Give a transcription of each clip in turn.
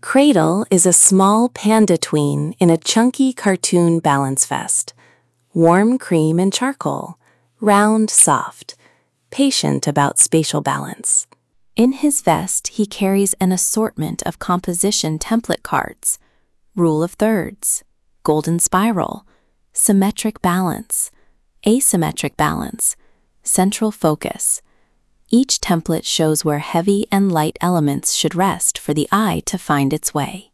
Cradle is a small panda tween in a chunky cartoon balance vest. Warm cream and charcoal, round, soft, patient about spatial balance. In his vest, he carries an assortment of composition template cards, rule of thirds, golden spiral, symmetric balance, asymmetric balance, central focus. Each template shows where heavy and light elements should rest for the eye to find its way.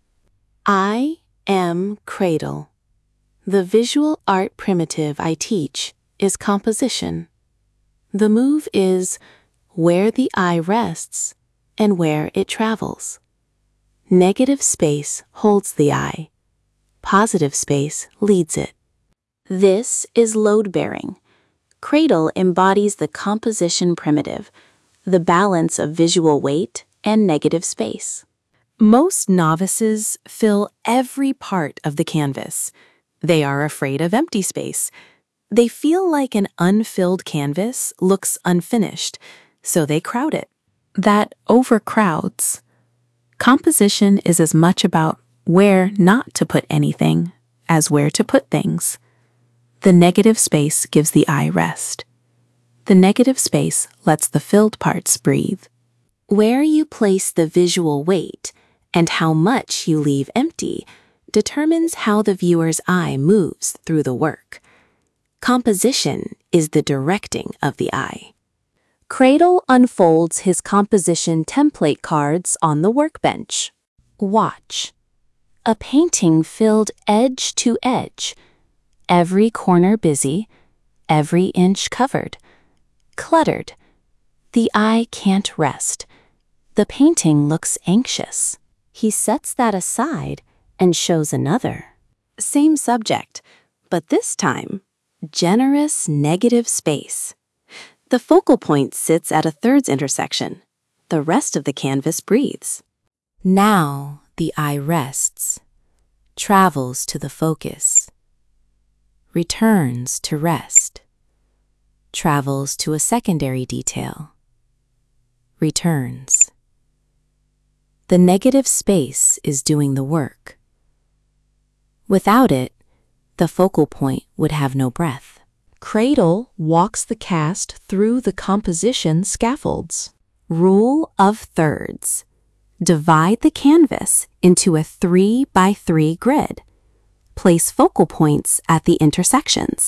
I am Cradle. The visual art primitive I teach is composition. The move is where the eye rests and where it travels. Negative space holds the eye. Positive space leads it. This is load-bearing. Cradle embodies the composition primitive, the balance of visual weight and negative space. Most novices fill every part of the canvas. They are afraid of empty space. They feel like an unfilled canvas looks unfinished, so they crowd it. That overcrowds. Composition is as much about where not to put anything as where to put things. The negative space gives the eye rest. The negative space lets the filled parts breathe. Where you place the visual weight and how much you leave empty determines how the viewer's eye moves through the work. Composition is the directing of the eye. Cradle unfolds his composition template cards on the workbench. Watch. A painting filled edge to edge. Every corner busy, every inch covered. Cluttered. The eye can't rest. The painting looks anxious. He sets that aside and shows another. Same subject, but this time, generous negative space. The focal point sits at a thirds intersection. The rest of the canvas breathes. Now the eye rests, travels to the focus, returns to rest, travels to a secondary detail, returns. The negative space is doing the work. Without it, the focal point would have no breath. Cradle walks the cast through the composition scaffolds. Rule of thirds. Divide the canvas into a 3x3 grid. Place focal points at the intersections.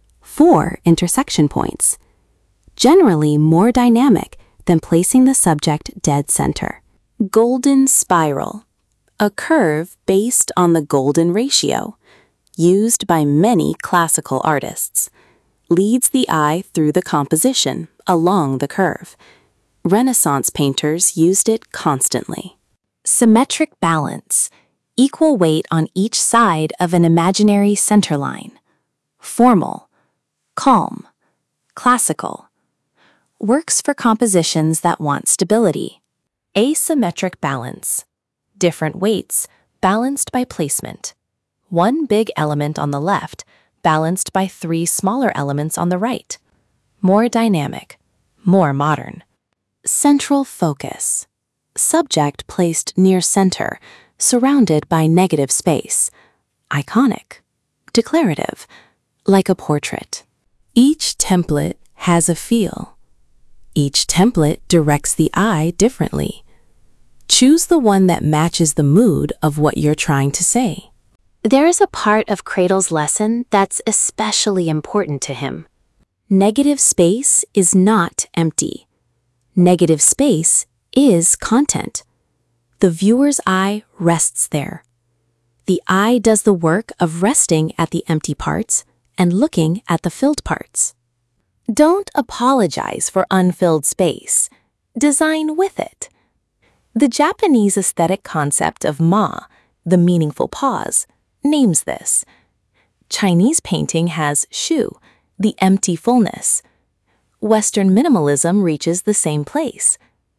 4 intersection points. Generally more dynamic than placing the subject dead center. Golden spiral. A curve based on the golden ratio, used by many classical artists. Leads the eye through the composition along the curve. Renaissance painters used it constantly. Symmetric balance. Equal weight on each side of an imaginary center line. Formal. Calm. Classical. Works for compositions that want stability. Asymmetric balance. Different weights, balanced by placement. One big element on the left, balanced by 3 smaller elements on the right. More dynamic, more modern. Central focus. Subject placed near center, surrounded by negative space. Iconic. Declarative. Like a portrait. Each template has a feel. Each template directs the eye differently. Choose the one that matches the mood of what you're trying to say. There is a part of Cradle's lesson that's especially important to him. Negative space is not empty. Negative space is content. The viewer's eye rests there. The eye does the work of resting at the empty parts and looking at the filled parts. Don't apologize for unfilled space. Design with it. The Japanese aesthetic concept of ma, the meaningful pause, names this. Chinese painting has shu, the empty fullness. Western minimalism reaches the same place.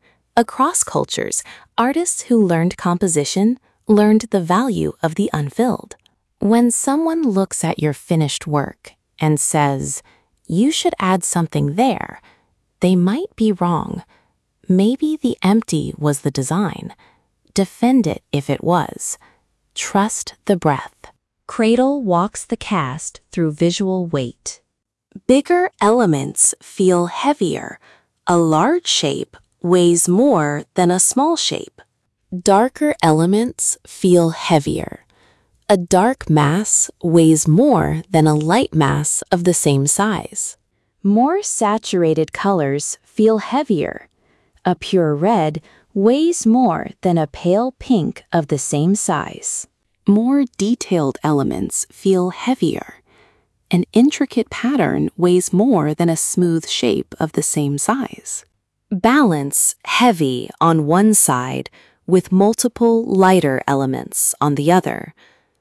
Across cultures, artists who learned composition learned the value of the unfilled. When someone looks at your finished work and says, "You should add something there," they might be wrong. Maybe the empty was the design. defend it if it was. Trust the breath. Cradle walks the cast through visual weight. Bigger elements feel heavier. A large shape weighs more than a small shape. Darker elements feel heavier. A dark mass weighs more than a light mass of the same size. More saturated colors feel heavier. A pure red weighs more than a pale pink of the same size. More detailed elements feel heavier. An intricate pattern weighs more than a smooth shape of the same size. Balance heavy on one side with multiple lighter elements on the other,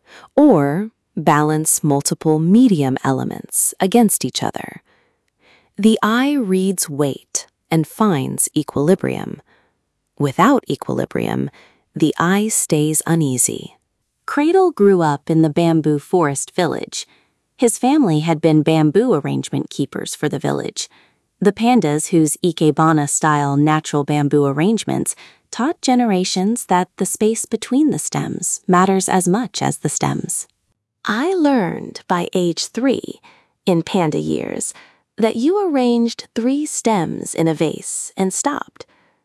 or balance multiple medium elements against each other. The eye reads weight and finds equilibrium. Without equilibrium, the eye stays uneasy. Cradle grew up in the bamboo forest village. His family had been bamboo arrangement keepers for the village. The pandas, whose ikebana-style natural bamboo arrangements taught generations that the space between the stems matters as much as the stems. I learned by age 3, in panda years, that you arranged 3 stems in a vase and stopped.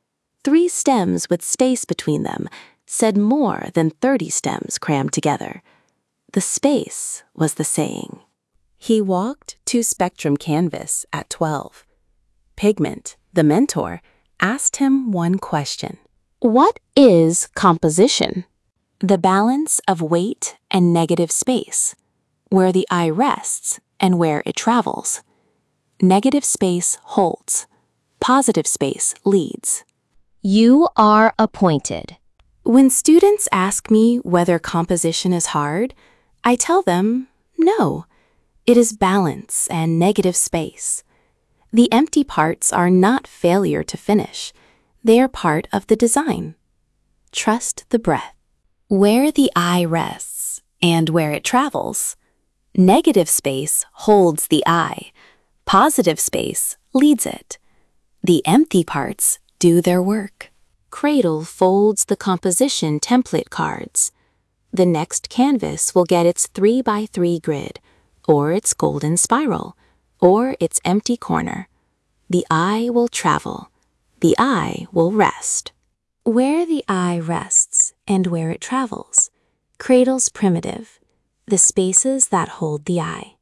3 stems with space between them said more than 30 stems crammed together. The space was the saying. He walked to Spectrum Canvas at 12. Pigment, the mentor, asked him one question. What is composition? The balance of weight and negative space, where the eye rests and where it travels. Negative space holds. Positive space leads. You are appointed. When students ask me whether composition is hard, I tell them, no, it is balance and negative space. The empty parts are not failure to finish. They are part of the design. Trust the breath. Where the eye rests and where it travels, negative space holds the eye. Positive space leads it. The empty parts do their work. Cradle folds the composition template cards. The next canvas will get its 3x3 grid, or its golden spiral, or its empty corner. The eye will travel. The eye will rest. Where the eye rests and where it travels. Cradle's primitive, the spaces that hold the eye.